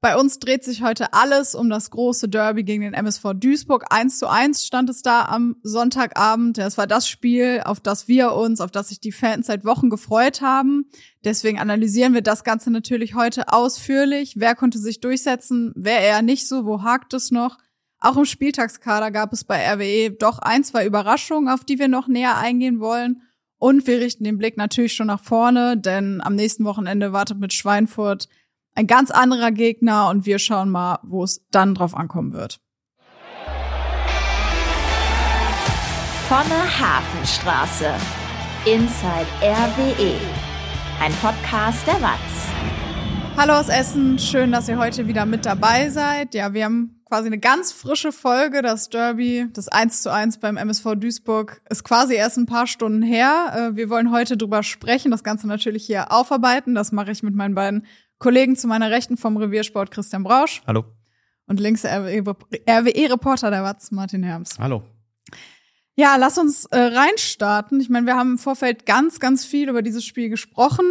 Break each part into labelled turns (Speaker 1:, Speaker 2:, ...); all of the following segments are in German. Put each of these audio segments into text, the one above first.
Speaker 1: Bei uns dreht sich heute alles um das große Derby gegen den MSV Duisburg. 1:1 stand es da am Sonntagabend. Es war das Spiel, auf das sich die Fans seit Wochen gefreut haben. Deswegen analysieren wir das Ganze natürlich heute ausführlich. Wer konnte sich durchsetzen, wer eher nicht so, wo hakt es noch? Auch im Spieltagskader gab es bei RWE doch 1-2 Überraschungen, auf die wir noch näher eingehen wollen. Und wir richten den Blick natürlich schon nach vorne, denn am nächsten Wochenende wartet mit Schweinfurt ein ganz anderer Gegner und wir schauen mal, wo es dann drauf ankommen wird.
Speaker 2: Von der Hafenstraße. Inside RWE. Ein Podcast der WAZ.
Speaker 1: Hallo aus Essen, schön, dass ihr heute wieder mit dabei seid. Ja, wir haben quasi eine ganz frische Folge. Das Derby, das 1:1 beim MSV Duisburg, ist quasi erst ein paar Stunden her. Wir wollen heute drüber sprechen, das Ganze natürlich hier aufarbeiten. Das mache ich mit meinen beiden Kollegen zu meiner Rechten vom Reviersport, Christian Brausch.
Speaker 3: Hallo.
Speaker 1: Und links der RWE-Reporter der WAZ, Martin Herms.
Speaker 3: Hallo.
Speaker 1: Ja, lass uns reinstarten. Ich meine, wir haben im Vorfeld ganz, ganz viel über dieses Spiel gesprochen,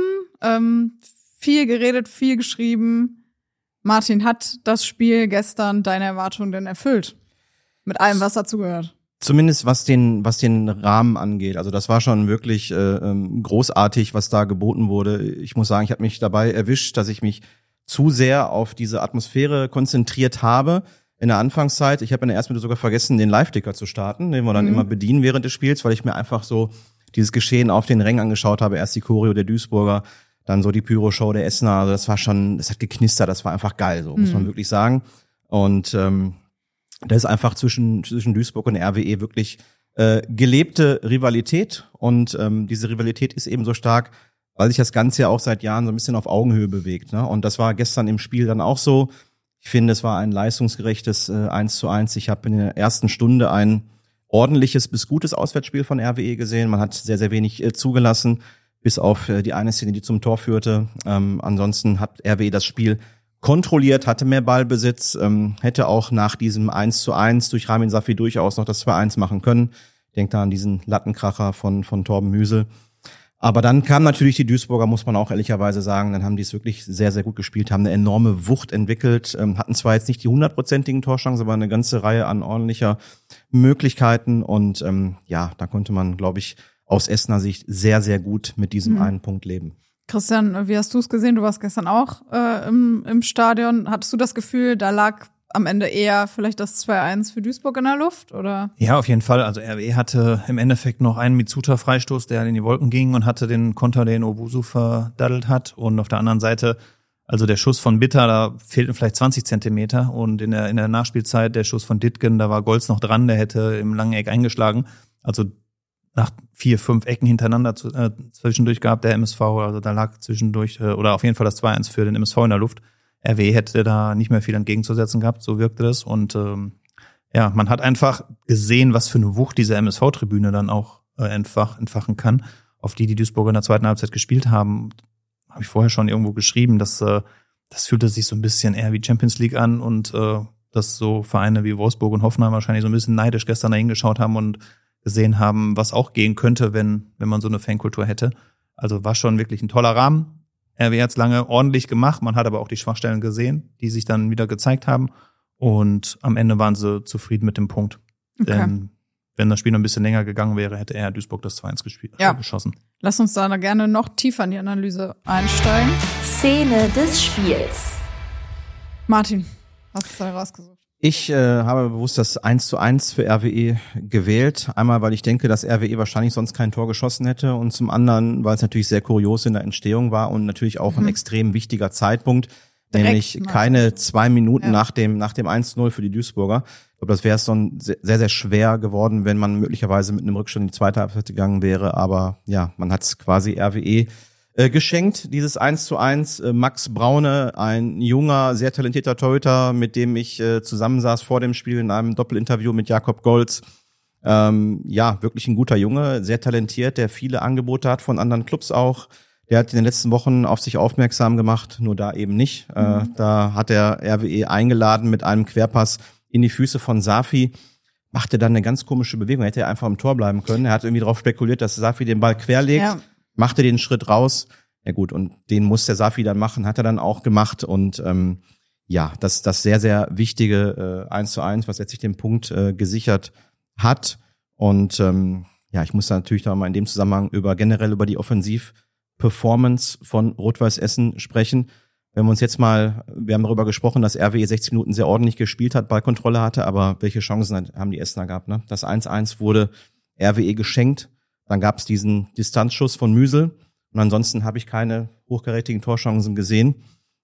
Speaker 1: viel geredet, viel geschrieben. Martin, hat das Spiel gestern deine Erwartungen denn erfüllt? Mit allem, was dazugehört?
Speaker 3: Zumindest was den Rahmen angeht. Also das war schon wirklich großartig, was da geboten wurde. Ich muss sagen, ich habe mich dabei erwischt, dass ich mich zu sehr auf diese Atmosphäre konzentriert habe in der Anfangszeit. Ich habe in der ersten Minute sogar vergessen, den Live-Ticker zu starten, den wir dann immer bedienen während des Spiels, weil ich mir einfach so dieses Geschehen auf den Rängen angeschaut habe. Erst die Choreo der Duisburger, dann so die Pyro-Show der Essener. Also das war schon, das hat geknistert, das war einfach geil, so muss man wirklich sagen. Und das ist einfach zwischen Duisburg und RWE wirklich gelebte Rivalität. Und diese Rivalität ist eben so stark, weil sich das Ganze ja auch seit Jahren so ein bisschen auf Augenhöhe bewegt. Ne? Und das war gestern im Spiel dann auch so. Ich finde, es war ein leistungsgerechtes 1:1. Ich habe in der ersten Stunde ein ordentliches bis gutes Auswärtsspiel von RWE gesehen. Man hat sehr, sehr wenig zugelassen, bis auf die eine Szene, die zum Tor führte. Ansonsten hat RWE das Spiel kontrolliert, hatte mehr Ballbesitz, hätte auch nach diesem 1:1 durch Ramin Safi durchaus noch das 2:1 machen können. Ich denke da an diesen Lattenkracher von Torben Müsel. Aber dann kam natürlich die Duisburger, muss man auch ehrlicherweise sagen, dann haben die es wirklich sehr, sehr gut gespielt, haben eine enorme Wucht entwickelt, hatten zwar jetzt nicht die 100%igen Torchancen, aber eine ganze Reihe an ordentlicher Möglichkeiten und da konnte man, glaube ich, aus Essener Sicht sehr, sehr gut mit diesem einen Punkt leben.
Speaker 1: Christian, wie hast du es gesehen? Du warst gestern auch im Stadion. Hattest du das Gefühl, da lag am Ende eher vielleicht das 2:1 für Duisburg in der Luft, oder?
Speaker 4: Ja, auf jeden Fall. Also RWE hatte im Endeffekt noch einen Mitsuta-Freistoß, der in die Wolken ging und hatte den Konter, den Owusu verdaddelt hat. Und auf der anderen Seite, also der Schuss von Bitter, da fehlten vielleicht 20 Zentimeter. Und in der Nachspielzeit der Schuss von Dittgen, da war Golz noch dran, der hätte im langen Eck eingeschlagen. Also nach 4-5 Ecken hintereinander zwischendurch gehabt, der MSV, also da lag zwischendurch, oder auf jeden Fall das 2:1 für den MSV in der Luft. RWE hätte da nicht mehr viel entgegenzusetzen gehabt, so wirkte das. Und man hat einfach gesehen, was für eine Wucht diese MSV-Tribüne dann auch entfachen kann, auf die Duisburger in der zweiten Halbzeit gespielt haben. Habe ich vorher schon irgendwo geschrieben, das fühlte sich so ein bisschen eher wie Champions League an und dass so Vereine wie Wolfsburg und Hoffenheim wahrscheinlich so ein bisschen neidisch gestern da hingeschaut haben und gesehen haben, was auch gehen könnte, wenn man so eine Fankultur hätte. Also war schon wirklich ein toller Rahmen. RWE hat es lange ordentlich gemacht, man hat aber auch die Schwachstellen gesehen, die sich dann wieder gezeigt haben. Und am Ende waren sie zufrieden mit dem Punkt. Okay. Denn wenn das Spiel noch ein bisschen länger gegangen wäre, hätte er Duisburg das 2:1 geschossen.
Speaker 1: Lass uns da gerne noch tiefer in die Analyse einsteigen.
Speaker 2: Szene des Spiels.
Speaker 1: Martin, was hast du da rausgesucht?
Speaker 3: Ich habe bewusst das 1:1 für RWE gewählt. Einmal, weil ich denke, dass RWE wahrscheinlich sonst kein Tor geschossen hätte und zum anderen, weil es natürlich sehr kurios in der Entstehung war und natürlich auch ein extrem wichtiger Zeitpunkt, nämlich keine 2 Minuten nach dem 1:0 für die Duisburger. Ich glaube, das wäre es dann sehr, sehr schwer geworden, wenn man möglicherweise mit einem Rückstand in die zweite Halbzeit gegangen wäre. Aber ja, man hat es quasi RWE geschenkt, dieses 1:1. Max Braune, ein junger, sehr talentierter Torhüter, mit dem ich zusammensaß vor dem Spiel in einem Doppelinterview mit Jakob Golz. Wirklich ein guter Junge, sehr talentiert, der viele Angebote hat von anderen Clubs auch. Der hat in den letzten Wochen auf sich aufmerksam gemacht, nur da eben nicht. Da hat er RWE eingeladen mit einem Querpass in die Füße von Safi. Machte dann eine ganz komische Bewegung, hätte er einfach im Tor bleiben können. Er hat irgendwie darauf spekuliert, dass Safi den Ball querlegt. Machte den Schritt raus. Ja gut, und den muss der Safi dann machen, hat er dann auch gemacht. Und das sehr, sehr wichtige 1:1, was letztlich den Punkt gesichert hat. Und ich muss da natürlich da mal in dem Zusammenhang generell über die Offensiv-Performance von Rot-Weiß Essen sprechen. Wenn wir uns jetzt mal, wir haben darüber gesprochen, dass RWE 60 Minuten sehr ordentlich gespielt hat, Ballkontrolle hatte, aber welche Chancen haben die Essener gehabt? Ne? Das 1:1 wurde RWE geschenkt, dann gab es diesen Distanzschuss von Müsel und ansonsten habe ich keine hochkarätigen Torchancen gesehen.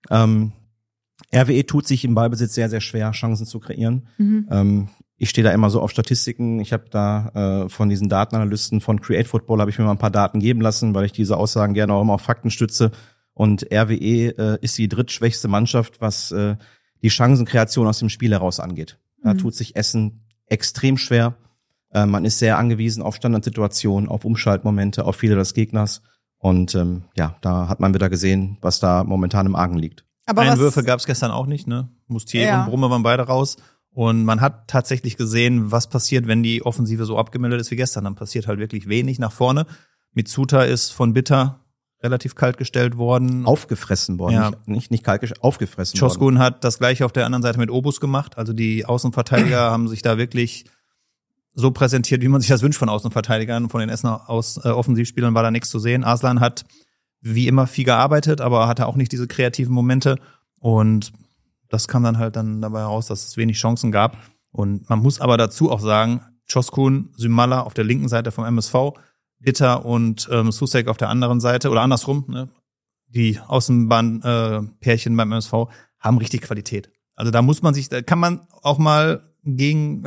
Speaker 3: RWE tut sich im Ballbesitz sehr, sehr schwer, Chancen zu kreieren. Ich stehe da immer so auf Statistiken. Ich habe da von diesen Datenanalysten von Create Football habe ich mir mal ein paar Daten geben lassen, weil ich diese Aussagen gerne auch immer auf Fakten stütze. Und RWE ist die drittschwächste Mannschaft, was die Chancenkreation aus dem Spiel heraus angeht. Da tut sich Essen extrem schwer. Man ist sehr angewiesen auf Standardsituationen, auf Umschaltmomente, auf Fehler des Gegners. Und da hat man wieder gesehen, was da momentan im Argen liegt.
Speaker 1: Aber
Speaker 4: Einwürfe gab es gestern auch nicht, ne? Mustier und Brumme waren beide raus. Und man hat tatsächlich gesehen, was passiert, wenn die Offensive so abgemeldet ist wie gestern. Dann passiert halt wirklich wenig nach vorne. Mitsuta ist von Bitter relativ kalt gestellt worden.
Speaker 3: Aufgefressen worden,
Speaker 4: Ja.
Speaker 3: nicht kalt gestellt, aufgefressen worden.
Speaker 4: Çoskun hat das Gleiche auf der anderen Seite mit Obus gemacht. Also die Außenverteidiger haben sich da wirklich so präsentiert, wie man sich das wünscht von Außenverteidigern. Von den Essener Offensivspielern war da nichts zu sehen. Arslan hat wie immer viel gearbeitet, aber hatte auch nicht diese kreativen Momente. Und das kam dann halt dabei heraus, dass es wenig Chancen gab. Und man muss aber dazu auch sagen, Çoskun, Symala auf der linken Seite vom MSV, Bitter und Susek auf der anderen Seite oder andersrum, ne? Die Außenbahn-Pärchen beim MSV haben richtig Qualität. Also da kann man auch mal gegen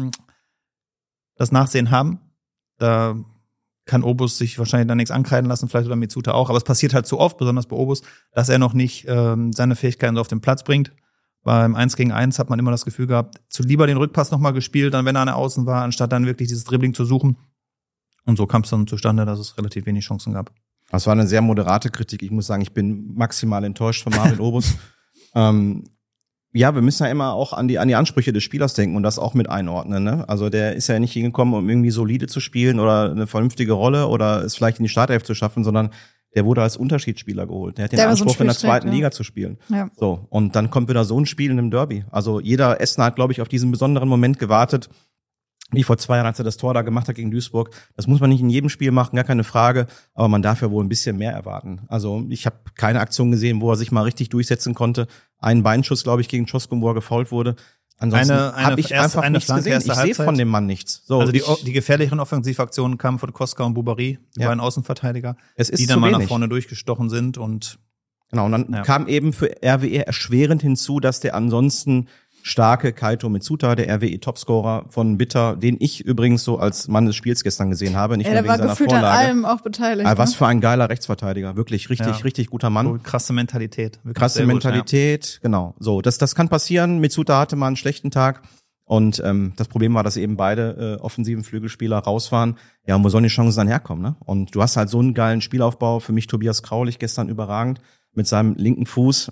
Speaker 4: das Nachsehen haben. Da kann Obus sich wahrscheinlich dann nichts ankreiden lassen, vielleicht oder Mitsuta auch. Aber es passiert halt zu oft, besonders bei Obus, dass er noch nicht seine Fähigkeiten so auf den Platz bringt. Beim 1-gegen-1 hat man immer das Gefühl gehabt, zu lieber den Rückpass nochmal gespielt, dann wenn er an der Außen war, anstatt dann wirklich dieses Dribbling zu suchen. Und so kam es dann zustande, dass es relativ wenig Chancen gab.
Speaker 3: Das war eine sehr moderate Kritik. Ich muss sagen, ich bin maximal enttäuscht von Marvin Obus. Wir müssen ja immer auch an die Ansprüche des Spielers denken und das auch mit einordnen. Ne? Also der ist ja nicht hingekommen, um irgendwie solide zu spielen oder eine vernünftige Rolle oder es vielleicht in die Startelf zu schaffen, sondern der wurde als Unterschiedsspieler geholt. Der hat den Anspruch, in der zweiten Liga zu spielen. Ja. So, und dann kommt wieder so ein Spiel in einem Derby. Also jeder Essener hat, glaube ich, auf diesen besonderen Moment gewartet, wie vor 2 Jahren, als er das Tor da gemacht hat gegen Duisburg. Das muss man nicht in jedem Spiel machen, gar keine Frage. Aber man darf ja wohl ein bisschen mehr erwarten. Also ich habe keine Aktion gesehen, wo er sich mal richtig durchsetzen konnte. Einen Beinschuss, glaube ich, gegen Çoskun, wo er gefoult wurde. Ansonsten habe ich einfach nichts gesehen. Ich sehe von dem Mann nichts. So,
Speaker 4: also die gefährlicheren Offensivaktionen kamen von Koska und Boubary, die beiden Außenverteidiger, die dann mal nach vorne durchgestochen sind. Und
Speaker 3: genau, und dann kam eben für RWE erschwerend hinzu, dass der ansonsten starke Kaito Mitsuta, der RWE-Topscorer von Bitter, den ich übrigens so als Mann des Spiels gestern gesehen habe, nicht nur wegen seiner Vorlage. Der war gefühlt an allem
Speaker 1: auch beteiligt.
Speaker 3: Aber was für ein geiler Rechtsverteidiger, wirklich richtig guter Mann.
Speaker 4: So, krasse Mentalität.
Speaker 3: Krasse Mentalität, genau. So, das kann passieren. Mitsuta hatte mal einen schlechten Tag und das Problem war, dass eben beide offensiven Flügelspieler raus waren. Ja, und wo sollen die Chancen dann herkommen, ne? Und du hast halt so einen geilen Spielaufbau. Für mich Tobias Kraulich gestern überragend mit seinem linken Fuß.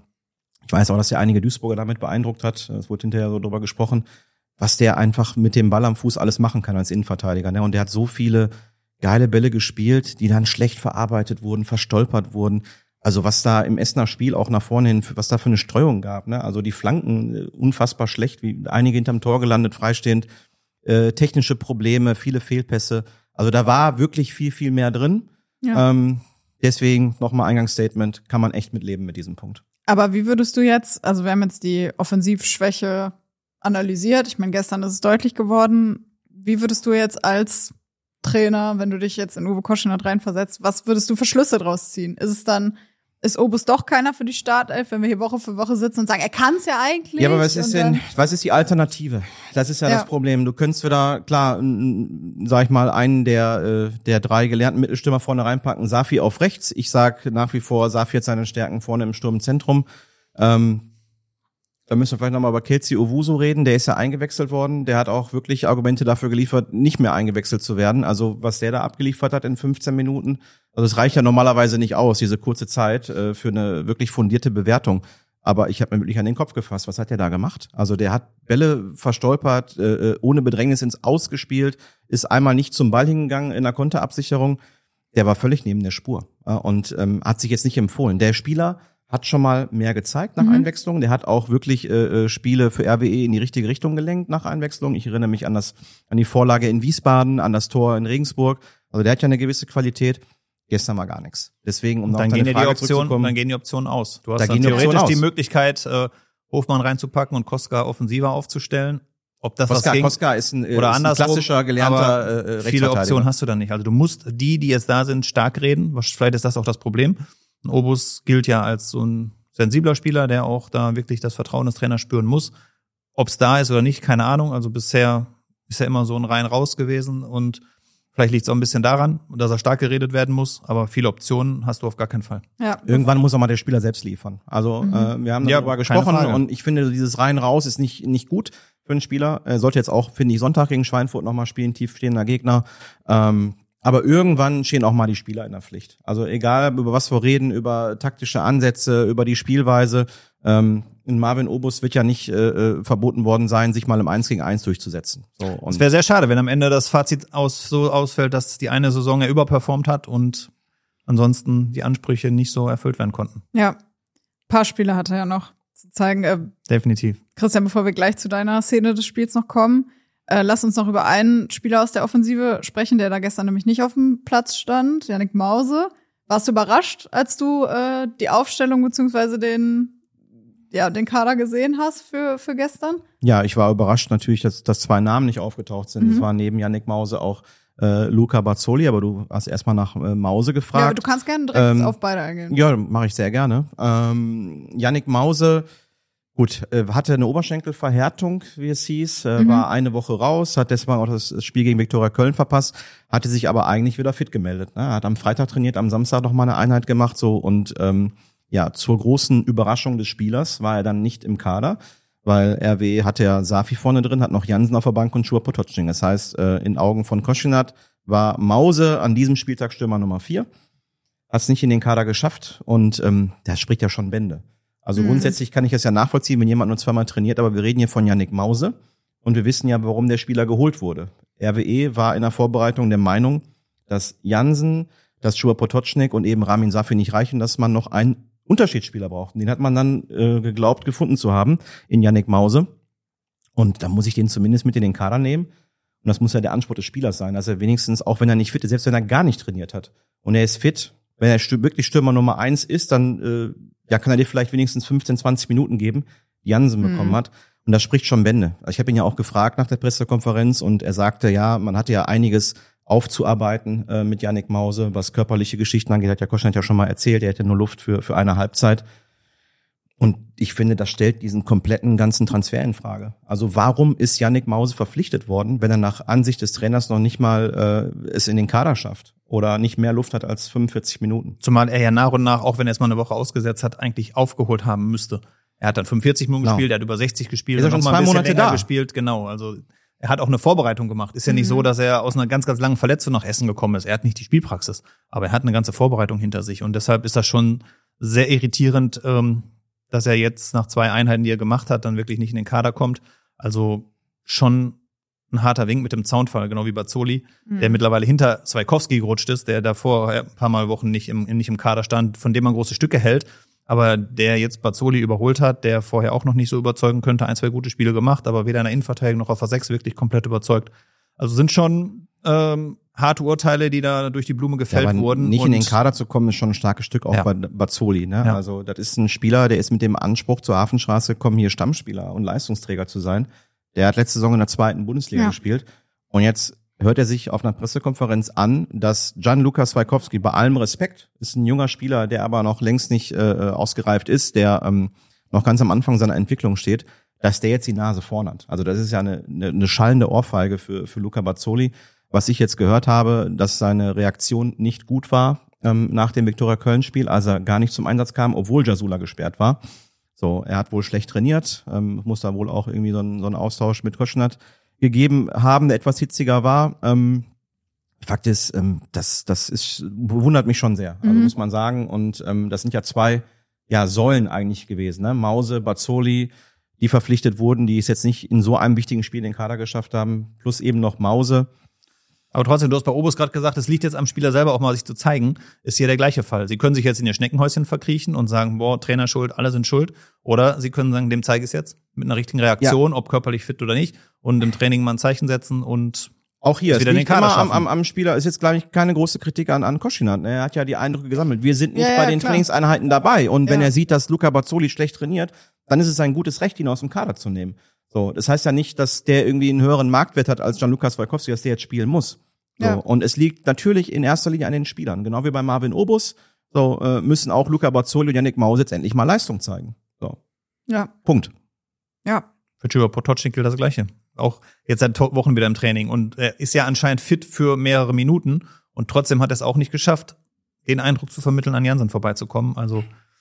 Speaker 3: Ich weiß auch, dass ja einige Duisburger damit beeindruckt hat. Es wurde hinterher so drüber gesprochen, was der einfach mit dem Ball am Fuß alles machen kann als Innenverteidiger. Ne? Und der hat so viele geile Bälle gespielt, die dann schlecht verarbeitet wurden, verstolpert wurden. Also was da im Essener Spiel auch nach vorne hin, was da für eine Streuung gab. Ne? Also die Flanken unfassbar schlecht, wie einige hinterm Tor gelandet, freistehend. Technische Probleme, viele Fehlpässe. Also da war wirklich viel mehr drin. Ja. Deswegen nochmal Eingangsstatement, kann man echt mitleben mit diesem Punkt.
Speaker 1: Aber wie würdest du jetzt, also wir haben jetzt die Offensivschwäche analysiert, ich meine, gestern ist es deutlich geworden, wie würdest du jetzt als Trainer, wenn du dich jetzt in Uwe Koschinat reinversetzt, was würdest du für Schlüsse draus ziehen? Ist Obus doch keiner für die Startelf, wenn wir hier Woche für Woche sitzen und sagen, er kann es ja eigentlich?
Speaker 3: Ja, aber was ist die Alternative? Das ist ja das Problem. Du könntest wieder, klar, sag ich mal, einen der 3 gelernten Mittelstürmer vorne reinpacken, Safi auf rechts. Ich sag nach wie vor, Safi hat seine Stärken vorne im Sturmzentrum. Da müssen wir vielleicht nochmal über Kelzi Owusu reden. Der ist ja eingewechselt worden. Der hat auch wirklich Argumente dafür geliefert, nicht mehr eingewechselt zu werden. Also was der da abgeliefert hat in 15 Minuten. Also es reicht ja normalerweise nicht aus, diese kurze Zeit für eine wirklich fundierte Bewertung. Aber ich habe mir wirklich an den Kopf gefasst. Was hat der da gemacht? Also der hat Bälle verstolpert, ohne Bedrängnis ins Aus gespielt, ist einmal nicht zum Ball hingegangen in der Konterabsicherung. Der war völlig neben der Spur und hat sich jetzt nicht empfohlen. Der Spieler hat schon mal mehr gezeigt nach Einwechslung. Der hat auch wirklich Spiele für RWE in die richtige Richtung gelenkt nach Einwechslung. Ich erinnere mich an die Vorlage in Wiesbaden, an das Tor in Regensburg. Also der hat ja eine gewisse Qualität. Gestern war gar nichts. Deswegen, um
Speaker 4: dann
Speaker 3: auf deine Frage zurückzukommen.
Speaker 4: Dann gehen die Optionen aus. Du hast dann theoretisch die Möglichkeit, Hofmann reinzupacken und Koska offensiver aufzustellen. Ob das was ging.
Speaker 3: Koska ist ein klassischer, gelernter Rechtsverteidiger.
Speaker 4: Viele Optionen hast du dann nicht. Also du musst die jetzt da sind, stark reden. Vielleicht ist das auch das Problem. Und Obus gilt ja als so ein sensibler Spieler, der auch da wirklich das Vertrauen des Trainers spüren muss. Ob es da ist oder nicht, keine Ahnung. Also bisher ist er immer so ein rein raus gewesen und vielleicht liegt es auch ein bisschen daran, dass er stark geredet werden muss, aber viele Optionen hast du auf gar keinen Fall.
Speaker 3: Ja. Irgendwann muss auch mal der Spieler selbst liefern. Also wir haben darüber gesprochen und ich finde, dieses rein raus ist nicht gut für einen Spieler. Er sollte jetzt auch, finde ich, Sonntag gegen Schweinfurt nochmal spielen, tiefstehender Gegner. Aber irgendwann stehen auch mal die Spieler in der Pflicht. Also egal, über was wir reden, über taktische Ansätze, über die Spielweise. In Marvin Obus wird ja nicht verboten worden sein, sich mal im 1 gegen 1 durchzusetzen. So,
Speaker 4: es wäre sehr schade, wenn am Ende das Fazit so ausfällt, dass die eine Saison er überperformt hat und ansonsten die Ansprüche nicht so erfüllt werden konnten.
Speaker 1: Ja, ein paar Spiele hat er ja noch zu zeigen.
Speaker 4: Definitiv.
Speaker 1: Christian, bevor wir gleich zu deiner Szene des Spiels noch kommen, lass uns noch über einen Spieler aus der Offensive sprechen, der da gestern nämlich nicht auf dem Platz stand, Yannick Mause. Warst du überrascht, als du die Aufstellung beziehungsweise den Kader gesehen hast für gestern?
Speaker 3: Ja, ich war überrascht natürlich, dass 2 Namen nicht aufgetaucht sind. Es war neben Yannick Mause auch Luca Bazzoli, aber du hast erstmal nach Mause gefragt. Ja, aber
Speaker 1: du kannst gerne direkt auf beide eingehen.
Speaker 3: Ja, mache ich sehr gerne. Yannick Mause, gut, hatte eine Oberschenkelverhärtung, wie es hieß, war eine Woche raus, hat deswegen auch das Spiel gegen Viktoria Köln verpasst, hatte sich aber eigentlich wieder fit gemeldet. Ne? Hat am Freitag trainiert, am Samstag noch mal eine Einheit gemacht so und zur großen Überraschung des Spielers war er dann nicht im Kader, weil RWE hatte ja Safi vorne drin, hat noch Jansen auf der Bank und Schur Potocznik. Das heißt, in Augen von Koschinat war Mause an diesem Spieltag Stürmer Nummer 4. Hat es nicht in den Kader geschafft und das spricht ja schon Bände. Also grundsätzlich kann ich es ja nachvollziehen, wenn jemand nur 2-mal trainiert, aber wir reden hier von Yannick Mause und wir wissen ja, warum der Spieler geholt wurde. RWE war in der Vorbereitung der Meinung, dass Jansen, dass Schur Potocznik und eben Ramin Safi nicht reichen, dass man noch einen Unterschiedsspieler braucht. Den hat man dann geglaubt, gefunden zu haben in Yannick Mause. Und da muss ich den zumindest mit in den Kader nehmen. Und das muss ja der Anspruch des Spielers sein, dass er wenigstens, auch wenn er nicht fit ist, selbst wenn er gar nicht trainiert hat, und er ist fit, wenn er wirklich Stürmer Nummer 1 ist, dann kann er dir vielleicht wenigstens 15, 20 Minuten geben, die Jansen bekommen hat. Und das spricht schon Bände. Ich habe ihn ja auch gefragt nach der Pressekonferenz und er sagte, ja, man hatte ja einiges aufzuarbeiten mit Yannick Mause, was körperliche Geschichten angeht, hat ja Koschinat ja schon mal erzählt, er hätte nur Luft für eine Halbzeit. Und ich finde, das stellt diesen kompletten ganzen Transfer in Frage. Also warum ist Yannick Mause verpflichtet worden, wenn er nach Ansicht des Trainers noch nicht mal es in den Kader schafft oder nicht mehr Luft hat als 45 Minuten?
Speaker 4: Zumal er ja nach und nach, auch wenn er es mal eine Woche ausgesetzt hat, eigentlich aufgeholt haben müsste. Er hat dann 45 Minuten gespielt, er hat über 60 gespielt,
Speaker 3: ist er schon 2 Monate da
Speaker 4: gespielt, genau. Also er hat auch eine Vorbereitung gemacht. Ist ja nicht so, dass er aus einer ganz, ganz langen Verletzung nach Essen gekommen ist. Er hat nicht die Spielpraxis, aber er hat eine ganze Vorbereitung hinter sich. Und deshalb ist das schon sehr irritierend, dass er jetzt nach 2 Einheiten, die er gemacht hat, dann wirklich nicht in den Kader kommt. Also schon ein harter Wink mit dem Zaunfall, genau wie Bazzoli, der mittlerweile hinter Swaikowski gerutscht ist, der davor ein paar Mal Wochen nicht im Kader stand, von dem man große Stücke hält. Aber der jetzt Bazzoli überholt hat, der vorher auch noch nicht so überzeugen könnte, 1, 2 gute Spiele gemacht, aber weder in der Innenverteidigung noch auf der 6 wirklich komplett überzeugt. Also sind schon harte Urteile, die da durch die Blume gefällt wurden.
Speaker 3: Nicht in den Kader zu kommen, ist schon ein starkes Stück auch bei Bazzoli. Ne? Ja. Also das ist ein Spieler, der ist mit dem Anspruch zur Hafenstraße gekommen, hier Stammspieler und Leistungsträger zu sein. Der hat letzte Saison in der 2. Bundesliga gespielt und jetzt hört er sich auf einer Pressekonferenz an, dass Gianluca Swaikowski, bei allem Respekt, ist ein junger Spieler, der aber noch längst nicht ausgereift ist, der noch ganz am Anfang seiner Entwicklung steht, dass der jetzt die Nase vorn hat. Also das ist ja eine schallende Ohrfeige für Luca Bazzoli. Was ich jetzt gehört habe, dass seine Reaktion nicht gut war nach dem Viktoria Köln-Spiel, als er gar nicht zum Einsatz kam, obwohl Jasula gesperrt war. So, er hat wohl schlecht trainiert, muss da wohl auch irgendwie so einen Austausch mit Koschinat gegeben haben, der etwas hitziger war. Fakt ist, das bewundert mich schon sehr, also muss man sagen. Und das sind ja 2 Säulen eigentlich gewesen, ne? Mause, Bazzoli, die verpflichtet wurden, die es jetzt nicht in so einem wichtigen Spiel in den Kader geschafft haben, plus eben noch Mause.
Speaker 4: Aber trotzdem, du hast bei Obus gerade gesagt, es liegt jetzt am Spieler selber auch mal, sich zu zeigen. Ist hier der gleiche Fall. Sie können sich jetzt in ihr Schneckenhäuschen verkriechen und sagen, boah, Trainer schuld, alle sind schuld. Oder sie können sagen, dem zeige ich es jetzt mit einer richtigen Reaktion, ob körperlich fit oder nicht. Und im Training mal ein Zeichen setzen und
Speaker 3: auch hier, es
Speaker 4: wieder
Speaker 3: liegt immer am Spieler. Ist jetzt, glaube ich, keine große Kritik an Koschinat. Er hat ja die Eindrücke gesammelt. Wir sind nicht bei den Trainingseinheiten dabei. Und wenn er sieht, dass Luca Bazzoli schlecht trainiert, dann ist es ein gutes Recht, ihn aus dem Kader zu nehmen. So, das heißt ja nicht, dass der irgendwie einen höheren Marktwert hat als Gianluca Wojciechowski, dass der jetzt spielen muss. So, und es liegt natürlich in erster Linie an den Spielern. Genau wie bei Marvin Obus. So, müssen auch Luca Bazzoli und Yannick Maus jetzt endlich mal Leistung zeigen. So.
Speaker 1: Ja.
Speaker 3: Punkt.
Speaker 1: Ja.
Speaker 4: Für Tibor Potočnik gilt das Gleiche. Auch jetzt seit Wochen wieder im Training. Und er ist ja anscheinend fit für mehrere Minuten. Und trotzdem hat er es auch nicht geschafft, den Eindruck zu vermitteln, an Jansen vorbeizukommen. Also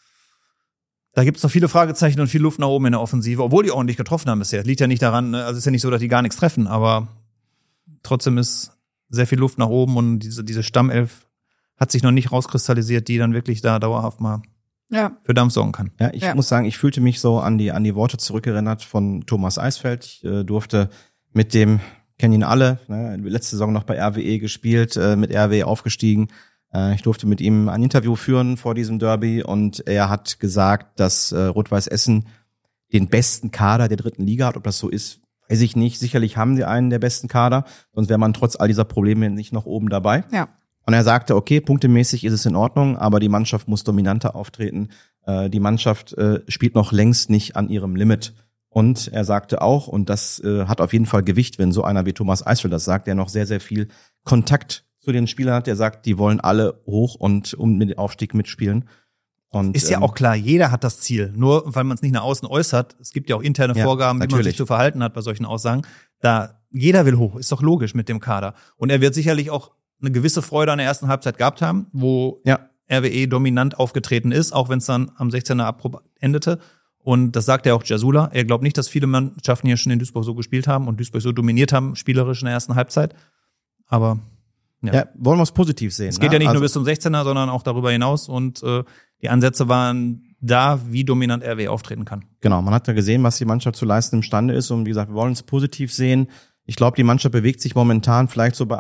Speaker 4: da gibt es noch viele Fragezeichen und viel Luft nach oben in der Offensive, obwohl die ordentlich getroffen haben bisher. Liegt ja nicht daran, ne? Also ist ja nicht so, dass die gar nichts treffen, aber trotzdem ist sehr viel Luft nach oben und diese Stammelf hat sich noch nicht rauskristallisiert, die dann wirklich da dauerhaft mal für Dampf sorgen kann.
Speaker 3: Ja, ich muss sagen, ich fühlte mich so an die Worte zurückerinnert von Thomas Eisfeld. Ich durfte mit dem, kennen ihn alle, ne, letzte Saison noch bei RWE gespielt, mit RWE aufgestiegen. Ich durfte mit ihm ein Interview führen vor diesem Derby und er hat gesagt, dass Rot-Weiß Essen den besten Kader der 3. Liga hat. Ob das so ist, weiß ich nicht. Sicherlich haben sie einen der besten Kader, sonst wäre man trotz all dieser Probleme nicht noch oben dabei.
Speaker 1: Ja.
Speaker 3: Und er sagte, okay, punktemäßig ist es in Ordnung, aber die Mannschaft muss dominanter auftreten. Die Mannschaft spielt noch längst nicht an ihrem Limit. Und er sagte auch, und das hat auf jeden Fall Gewicht, wenn so einer wie Thomas Eisfeld das sagt, der noch sehr, sehr viel Kontakt zu den Spielern hat, der sagt, die wollen alle hoch und um den Aufstieg mitspielen. Und,
Speaker 4: ist ja auch klar, jeder hat das Ziel. Nur weil man es nicht nach außen äußert, es gibt ja auch interne Vorgaben, wie man sich zu verhalten hat bei solchen Aussagen. Da jeder will hoch, ist doch logisch mit dem Kader. Und er wird sicherlich auch eine gewisse Freude an der ersten Halbzeit gehabt haben, wo RWE dominant aufgetreten ist, auch wenn es dann am 16er Abprobe endete. Und das sagt ja auch Jasula. Er glaubt nicht, dass viele Mannschaften hier schon in Duisburg so gespielt haben und Duisburg so dominiert haben, spielerisch in der ersten Halbzeit. Aber
Speaker 3: wollen wir es positiv sehen.
Speaker 4: Es geht ja nicht nur bis zum 16er, sondern auch darüber hinaus. Und die Ansätze waren da, wie dominant RWE auftreten kann.
Speaker 3: Genau, man hat ja gesehen, was die Mannschaft zu leisten imstande ist. Und wie gesagt, wir wollen es positiv sehen. Ich glaube, die Mannschaft bewegt sich momentan vielleicht so bei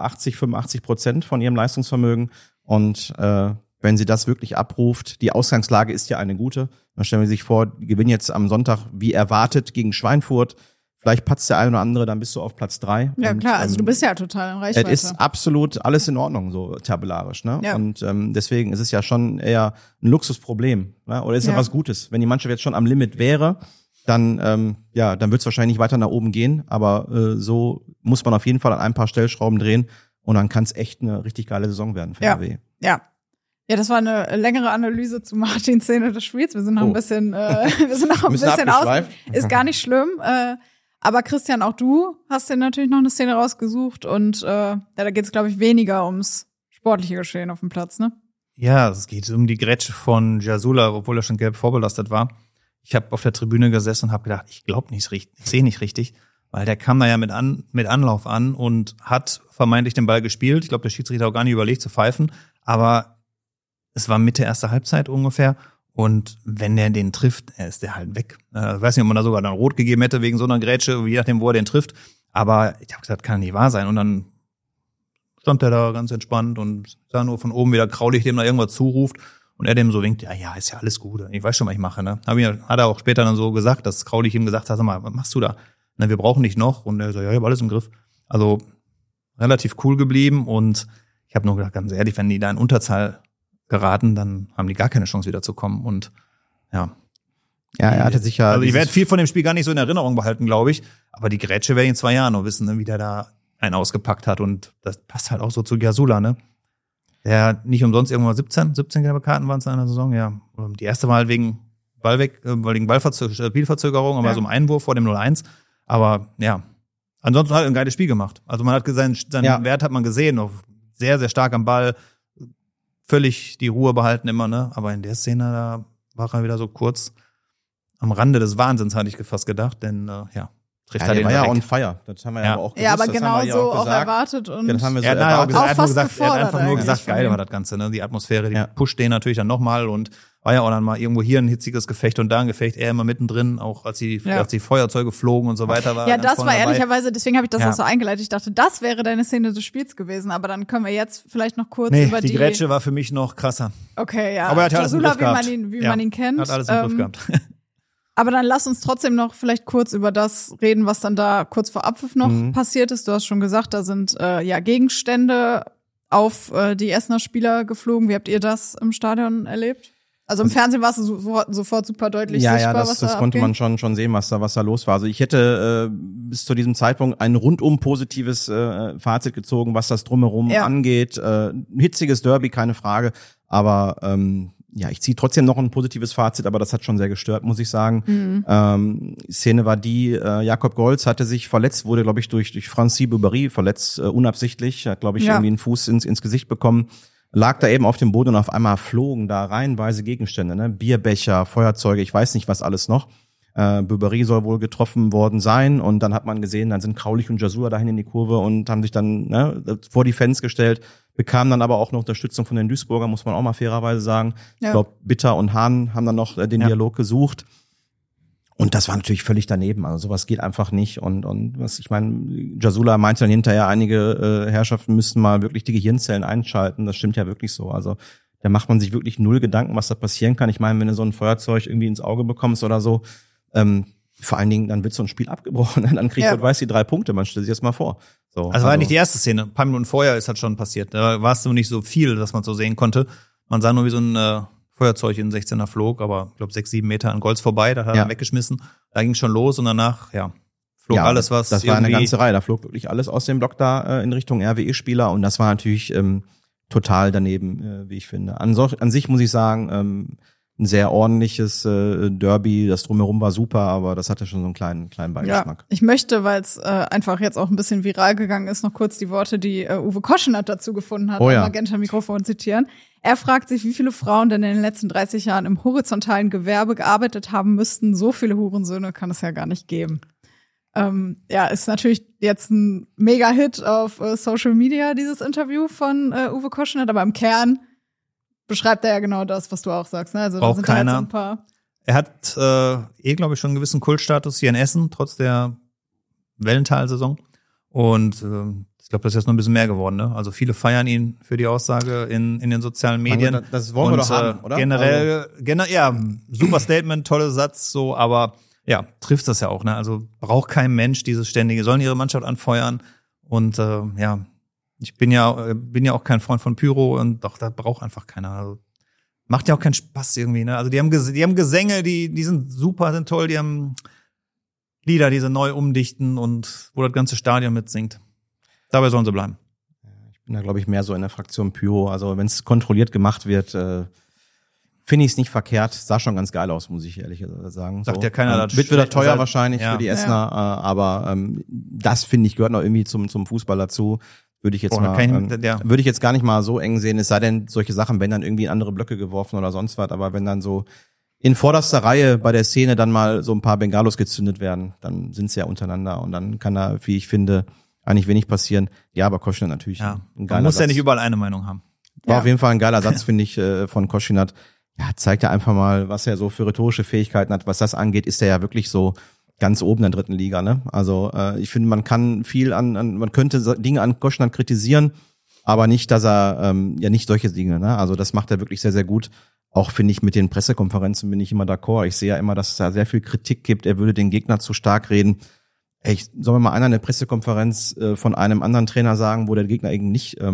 Speaker 3: 85% von ihrem Leistungsvermögen. Und wenn sie das wirklich abruft, die Ausgangslage ist ja eine gute. Dann stellen wir sich vor, die gewinnen jetzt am Sonntag wie erwartet gegen Schweinfurt. Vielleicht patzt der eine oder andere, dann bist du auf Platz 3.
Speaker 1: Ja, und, klar, also du bist ja total in Reichweite.
Speaker 3: Es ist absolut alles in Ordnung, so tabellarisch, ne? Ja. Und deswegen ist es ja schon eher ein Luxusproblem, ne? Oder ist ja was Gutes. Wenn die Mannschaft jetzt schon am Limit wäre, dann dann wird es wahrscheinlich weiter nach oben gehen. Aber so muss man auf jeden Fall an ein paar Stellschrauben drehen und dann kann es echt eine richtig geile Saison werden für RWE.
Speaker 1: Ja. Ja, das war eine längere Analyse zu Martins Szene des Spiels. Wir sind noch ein bisschen, aus. Ist gar nicht schlimm. Aber Christian, auch du hast dir natürlich noch eine Szene rausgesucht und da geht es, glaube ich, weniger ums sportliche Geschehen auf dem Platz, ne?
Speaker 4: Ja, es geht um die Grätsche von Jasula, obwohl er schon gelb vorbelastet war. Ich habe auf der Tribüne gesessen und habe gedacht, ich glaube nicht richtig, ich sehe nicht richtig, weil der kam da ja mit Anlauf an und hat vermeintlich den Ball gespielt. Ich glaube, der Schiedsrichter hat auch gar nicht überlegt zu pfeifen, aber es war Mitte erster Halbzeit ungefähr. Und wenn der den trifft, ist der halt weg. Ich weiß nicht, ob man da sogar dann rot gegeben hätte wegen so einer Grätsche, je nachdem, wo er den trifft. Aber ich habe gesagt, kann nicht wahr sein. Und dann stand der da ganz entspannt und sah nur von oben, wie der Kraulich dem da irgendwas zuruft. Und er dem so winkt, ja, ist ja alles gut. Ich weiß schon, was ich mache, ne? Hat er auch später dann so gesagt, dass Kraulich ihm gesagt hat, sag mal, was machst du da? Na, wir brauchen dich noch. Und er so, ja, ich habe alles im Griff. Also relativ cool geblieben. Und ich habe nur gedacht, ganz ehrlich, wenn die da in Unterzahl geraten, dann haben die gar keine Chance wiederzukommen und ja,
Speaker 3: er hatte sich ja.
Speaker 4: Also ich werde viel von dem Spiel gar nicht so in Erinnerung behalten, glaube ich, aber die Grätsche werde ich in 2 Jahren noch wissen, ne, wie der da einen ausgepackt hat und das passt halt auch so zu Jasula, ne? Der nicht umsonst irgendwann 17 gelbe Karten waren es in einer Saison, ja. Die erste war halt wegen Spielverzögerung, aber so im Einwurf vor dem 0-1, aber ja, ansonsten hat er ein geiles Spiel gemacht. Also man hat seinen Wert hat man gesehen, noch sehr, sehr stark am Ball, völlig die Ruhe behalten immer, ne? Aber in der Szene, da war er wieder so kurz am Rande des Wahnsinns, hatte ich fast gedacht. Denn trifft
Speaker 3: der
Speaker 4: den
Speaker 3: war ja
Speaker 4: direkt.
Speaker 3: on fire. Das haben wir ja aber auch gewusst.
Speaker 1: Ja, aber
Speaker 3: das haben
Speaker 1: genau
Speaker 3: wir ja
Speaker 1: so
Speaker 3: auch
Speaker 1: auch
Speaker 3: gesagt.
Speaker 1: erwartet und
Speaker 3: Ja, das haben wir so
Speaker 4: Er hat
Speaker 3: erwartet.
Speaker 1: Auch fast
Speaker 4: er hat
Speaker 1: gefordert
Speaker 4: einfach nur gesagt,
Speaker 1: eigentlich
Speaker 4: geil
Speaker 1: von
Speaker 4: war
Speaker 1: ihm.
Speaker 4: das Ganze, ne? Die Atmosphäre, die
Speaker 3: Ja.
Speaker 4: pusht den natürlich dann nochmal und war ja auch dann mal irgendwo hier ein hitziges Gefecht und da ein Gefecht, er immer mittendrin, auch als die Feuerzeuge flogen und so weiter war.
Speaker 1: Ja,
Speaker 4: ganz
Speaker 1: das
Speaker 4: vorne
Speaker 1: war
Speaker 4: dabei.
Speaker 1: ehrlicherweise, deswegen habe ich das
Speaker 4: Ja.
Speaker 1: auch so eingeleitet. Ich dachte, das wäre deine Szene des Spiels gewesen, aber dann können wir jetzt vielleicht noch kurz
Speaker 4: Nee,
Speaker 1: über
Speaker 4: die Grätsche war für mich noch krasser.
Speaker 1: Okay, ja.
Speaker 4: Aber er hat ja alles im
Speaker 1: Jasula,
Speaker 4: Griff gehabt.
Speaker 1: wie man ihn kennt.
Speaker 4: Hat alles im Griff gehabt.
Speaker 1: Aber dann lass uns trotzdem noch vielleicht kurz über das reden, was dann da kurz vor Abpfiff noch passiert ist. Du hast schon gesagt, da sind Gegenstände auf die Essener Spieler geflogen. Wie habt ihr das im Stadion erlebt? Also im Fernsehen war es sofort super deutlich sichtbar, was da
Speaker 3: das konnte man schon sehen, was da los war. Also ich hätte bis zu diesem Zeitpunkt ein rundum positives Fazit gezogen, was das Drumherum angeht. Hitziges Derby, keine Frage. Aber ich ziehe trotzdem noch ein positives Fazit, aber das hat schon sehr gestört, muss ich sagen. Szene war die, Jakob Golz hatte sich verletzt, wurde, glaube ich, durch Francis Boubery verletzt, unabsichtlich, hat, glaube ich, irgendwie einen Fuß ins Gesicht bekommen, lag da eben auf dem Boden und auf einmal flogen da reihenweise Gegenstände, ne? Bierbecher, Feuerzeuge, ich weiß nicht, was alles noch. Boubery soll wohl getroffen worden sein und dann hat man gesehen, dann sind Kraulich und Jasula dahin in die Kurve und haben sich dann vor die Fans gestellt, bekamen dann aber auch eine Unterstützung von den Duisburger, muss man auch mal fairerweise sagen. Ja. Ich glaube, Bitter und Hahn haben dann noch den Dialog gesucht. Und das war natürlich völlig daneben. Also sowas geht einfach nicht. Und was ich meine, Jasula meinte dann hinterher, einige Herrschaften müssten mal wirklich die Gehirnzellen einschalten. Das stimmt ja wirklich so. Also da macht man sich wirklich null Gedanken, was da passieren kann. Ich meine, wenn du so ein Feuerzeug irgendwie ins Auge bekommst oder so, vor allen Dingen, dann wird so ein Spiel abgebrochen, dann kriegt Rot-Weiß die 3 Punkte, man stellt sich das mal vor. So,
Speaker 4: also war ja nicht die erste Szene, ein paar Minuten vorher ist das schon passiert. Da war es so nicht so viel, dass man so sehen konnte. Man sah nur, wie so ein Feuerzeug in den 16er flog, aber ich glaube 6-7 Meter an Golz vorbei, da hat er weggeschmissen. Da ging schon los und danach, flog alles, was
Speaker 3: das war eine ganze Reihe, da flog wirklich alles aus dem Block da in Richtung RWE-Spieler und das war natürlich total daneben, wie ich finde. An sich muss ich sagen, ein sehr ordentliches Derby, das Drumherum war super, aber das hatte schon so einen kleinen Beigeschmack.
Speaker 1: Ja, ich möchte, weil es einfach jetzt auch ein bisschen viral gegangen ist, noch kurz die Worte, die Uwe Koschenath dazu gefunden hat, am Magenta-Mikrofon zitieren. Er fragt sich, wie viele Frauen denn in den letzten 30 Jahren im horizontalen Gewerbe gearbeitet haben müssten. So viele Hurensöhne kann es ja gar nicht geben. Ist natürlich jetzt ein Mega-Hit auf Social Media, dieses Interview von Uwe Koschenath, aber im Kern beschreibt er ja genau das, was du auch sagst. Ne? Also da sind
Speaker 4: keiner.
Speaker 1: Halt so ein paar.
Speaker 4: Er hat glaube ich, schon einen gewissen Kultstatus hier in Essen, trotz der Wellental-Saison. Und ich glaube, das ist jetzt noch ein bisschen mehr geworden. Ne? Also viele feiern ihn für die Aussage in den sozialen Medien.
Speaker 3: Das wollen wir doch haben, oder?
Speaker 4: Generell, super Statement, toller Satz, so, aber trifft das ja auch. Ne? Also braucht kein Mensch dieses ständige, sollen ihre Mannschaft anfeuern und ich bin ja auch kein Freund von Pyro und doch, da braucht einfach keiner. Also, macht ja auch keinen Spaß irgendwie, ne? Also die haben Gesänge, die sind super, sind toll, die haben Lieder, die sie neu umdichten und wo das ganze Stadion mitsingt. Dabei sollen sie bleiben.
Speaker 3: Ich bin da, glaube ich, mehr so in der Fraktion Pyro. Also wenn es kontrolliert gemacht wird, finde ich es nicht verkehrt. Sah schon ganz geil aus, muss ich ehrlich sagen.
Speaker 4: Sagt ja keiner, das
Speaker 3: wird wieder teuer wahrscheinlich für die Essener, aber das, finde ich, gehört noch irgendwie zum Fußball dazu. Würde ich jetzt würde ich jetzt gar nicht mal so eng sehen, es sei denn, solche Sachen werden dann irgendwie in andere Blöcke geworfen oder sonst was, aber wenn dann so in vorderster Reihe bei der Szene dann mal so ein paar Bengalos gezündet werden, dann sind sie ja untereinander und dann kann da, wie ich finde, eigentlich wenig passieren. Ja, aber Koschenath natürlich ein geiler
Speaker 4: Man muss
Speaker 3: Satz.
Speaker 4: Ja nicht überall eine Meinung haben.
Speaker 3: War auf jeden Fall ein geiler Satz, finde ich, von Koschenath. Ja, zeigt ja einfach mal, was er so für rhetorische Fähigkeiten hat. Was das angeht, ist er ja wirklich so ganz oben in der 3. Liga, ne? Also ich finde, man kann man könnte Dinge an Koschenath kritisieren, aber nicht, dass er nicht solche Dinge, ne? Also das macht er wirklich sehr, sehr gut. Auch finde ich mit den Pressekonferenzen bin ich immer d'accord. Ich sehe ja immer, dass es da sehr viel Kritik gibt. Er würde den Gegner zu stark reden. Soll mir mal einer eine Pressekonferenz von einem anderen Trainer sagen, wo der Gegner eben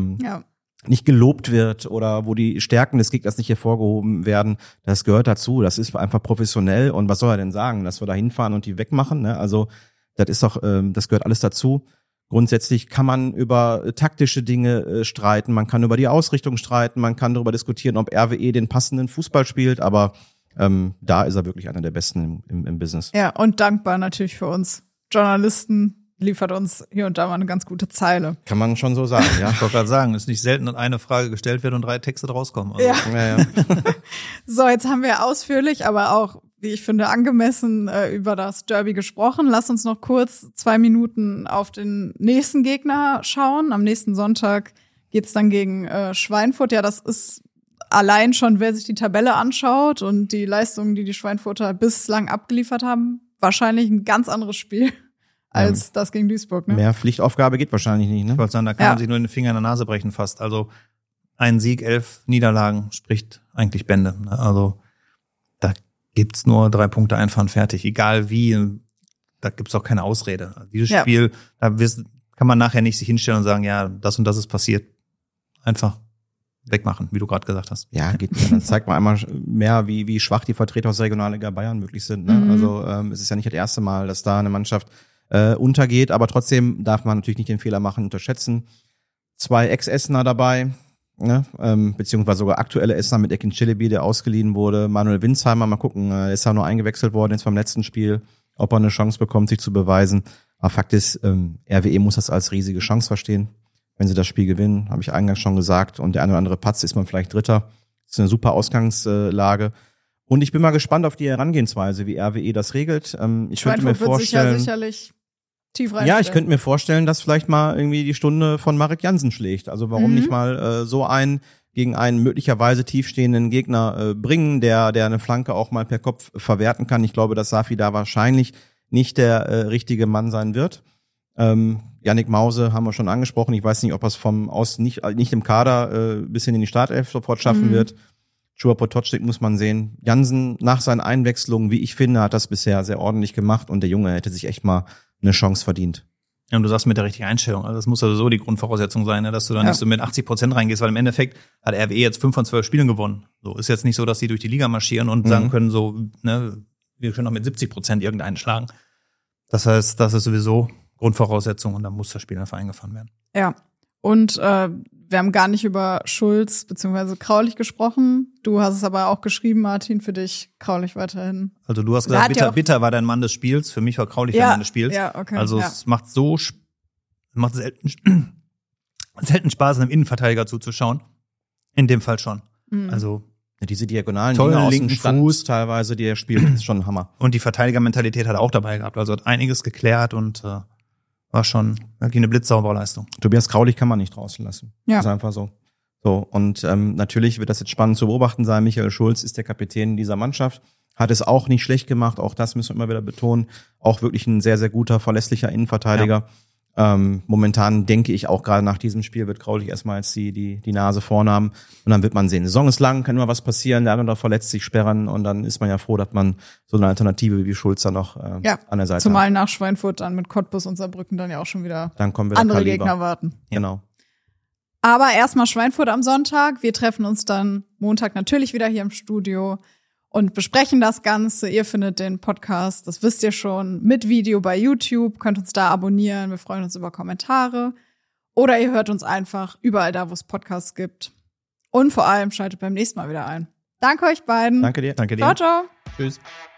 Speaker 3: nicht gelobt wird oder wo die Stärken des Gegners nicht hervorgehoben werden. Das gehört dazu. Das ist einfach professionell. Und was soll er denn sagen? Dass wir da hinfahren und die wegmachen? Ne? Also das ist doch, das gehört alles dazu. Grundsätzlich kann man über taktische Dinge streiten. Man kann über die Ausrichtung streiten. Man kann darüber diskutieren, ob RWE den passenden Fußball spielt. Aber da ist er wirklich einer der Besten im Business.
Speaker 1: Ja, und dankbar natürlich für uns Journalisten. Liefert uns hier und da mal eine ganz gute Zeile.
Speaker 3: Kann man schon so sagen, ja.
Speaker 4: Ich wollte gerade sagen, es ist nicht selten, dass eine Frage gestellt wird und 3 Texte draus kommen. Also.
Speaker 1: Ja. So, jetzt haben wir ausführlich, aber auch wie ich finde, angemessen über das Derby gesprochen. Lass uns noch kurz 2 Minuten auf den nächsten Gegner schauen. Am nächsten Sonntag geht's dann gegen Schweinfurt. Ja, das ist allein schon, wer sich die Tabelle anschaut und die Leistungen, die Schweinfurter bislang abgeliefert haben, wahrscheinlich ein ganz anderes Spiel als das gegen Duisburg. Ne?
Speaker 3: Mehr Pflichtaufgabe geht wahrscheinlich nicht, ne?
Speaker 4: Ich wollte sagen, da kann man sich nur den Finger in der Nase brechen fast. Also ein Sieg, 11 Niederlagen spricht eigentlich Bände. Ne? Also da gibt's nur 3 Punkte einfahren, fertig. Egal wie, da gibt's auch keine Ausrede. Also dieses Spiel, da kann man nachher nicht sich hinstellen und sagen, ja, das und das ist passiert. Einfach wegmachen, wie du gerade gesagt hast.
Speaker 3: Ja, geht nicht. Dann zeigt man einmal mehr, wie schwach die Vertreter aus der Regionalliga Bayern wirklich sind. Ne? Also es ist ja nicht das erste Mal, dass da eine Mannschaft untergeht, aber trotzdem darf man natürlich nicht den Fehler machen, unterschätzen. 2 Ex-Essener dabei, ne? Beziehungsweise sogar aktuelle Essener mit Ekin Celebi, der ausgeliehen wurde. Manuel Winsheimer, mal gucken, er ist ja nur eingewechselt worden jetzt beim letzten Spiel, ob er eine Chance bekommt, sich zu beweisen. Aber Fakt ist, RWE muss das als riesige Chance verstehen. Wenn sie das Spiel gewinnen, habe ich eingangs schon gesagt, und der eine oder andere Patz ist man vielleicht Dritter. Das ist eine super Ausgangslage. Und ich bin mal gespannt auf die Herangehensweise, wie RWE das regelt. Ich könnte mir vorstellen,
Speaker 1: sicherlich tief rein.
Speaker 3: Ja, ich könnte mir vorstellen, dass vielleicht mal irgendwie die Stunde von Marek Jansen schlägt. Also warum nicht mal so einen gegen einen möglicherweise tiefstehenden Gegner bringen, der eine Flanke auch mal per Kopf verwerten kann. Ich glaube, dass Safi da wahrscheinlich nicht der richtige Mann sein wird. Yannick Mause haben wir schon angesprochen. Ich weiß nicht, ob er es vom aus nicht im Kader bis hin in die Startelf sofort schaffen wird. Joa Potočnik muss man sehen. Jansen nach seinen Einwechslungen, wie ich finde, hat das bisher sehr ordentlich gemacht und der Junge hätte sich echt mal eine Chance verdient.
Speaker 4: Ja, und du sagst mit der richtigen Einstellung. Also das muss also so die Grundvoraussetzung sein, ne, dass du dann nicht so mit 80% reingehst, weil im Endeffekt hat RWE jetzt 5 von 12 Spielen gewonnen. So ist jetzt nicht so, dass die durch die Liga marschieren und sagen können, so, ne, wir können auch mit 70% irgendeinen schlagen. Das heißt, das ist sowieso Grundvoraussetzung und dann muss das Spiel einfach eingefahren werden. Ja,
Speaker 1: und wir haben gar nicht über Schulz bzw. Kraulich gesprochen. Du hast es aber auch geschrieben, Martin, für dich Kraulich weiterhin.
Speaker 4: Also du hast gesagt, Bitter war dein Mann des Spiels, für mich war Kraulich der Mann des Spiels.
Speaker 1: Ja, okay.
Speaker 4: Also es macht selten Spaß, einem Innenverteidiger zuzuschauen. In dem Fall schon. Also
Speaker 3: diese diagonalen Dinge aus dem Fuß teilweise, die er spielt, ist schon ein Hammer.
Speaker 4: Und die Verteidigermentalität hat er auch dabei gehabt. Also hat einiges geklärt und war schon wirklich eine blitzsaubere Leistung.
Speaker 3: Tobias Kraulich kann man nicht draußen lassen.
Speaker 1: Ja.
Speaker 3: Das ist einfach so. Und natürlich wird das jetzt spannend zu beobachten sein. Michael Schulz ist der Kapitän dieser Mannschaft. Hat es auch nicht schlecht gemacht. Auch das müssen wir immer wieder betonen. Auch wirklich ein sehr, sehr guter, verlässlicher Innenverteidiger. Ja. Momentan denke ich auch gerade nach diesem Spiel wird Kraulich erstmal jetzt die Nase vorn haben und dann wird man sehen. Die Saison ist lang, kann immer was passieren, der andere verletzt sich, sperren und dann ist man ja froh, dass man so eine Alternative wie Schulz dann noch an der Seite
Speaker 1: zumal
Speaker 3: hat.
Speaker 1: Nach Schweinfurt dann mit Cottbus und Saarbrücken dann ja auch schon wieder
Speaker 3: dann kommen
Speaker 1: andere Gegner warten.
Speaker 3: Genau.
Speaker 1: Aber erstmal Schweinfurt am Sonntag. Wir treffen uns dann Montag natürlich wieder hier im Studio und besprechen das Ganze. Ihr findet den Podcast, das wisst ihr schon, mit Video bei YouTube. Könnt uns da abonnieren. Wir freuen uns über Kommentare. Oder ihr hört uns einfach überall da, wo es Podcasts gibt. Und vor allem schaltet beim nächsten Mal wieder ein. Danke euch beiden.
Speaker 3: Danke dir.
Speaker 1: Ciao, ciao.
Speaker 3: Tschüss.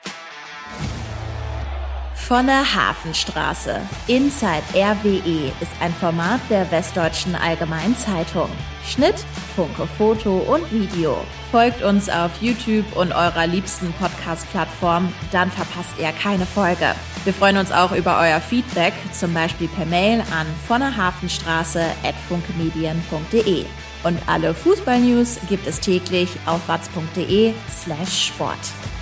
Speaker 2: Von der Hafenstraße. Inside RWE ist ein Format der Westdeutschen Allgemeinen Zeitung. Schnitt, Funke, Foto und Video. Folgt uns auf YouTube und eurer liebsten Podcast-Plattform, dann verpasst ihr keine Folge. Wir freuen uns auch über euer Feedback, zum Beispiel per Mail an vonderhafenstraße@funkemedien.de. Und alle Fußball-News gibt es täglich auf watz.de/sport.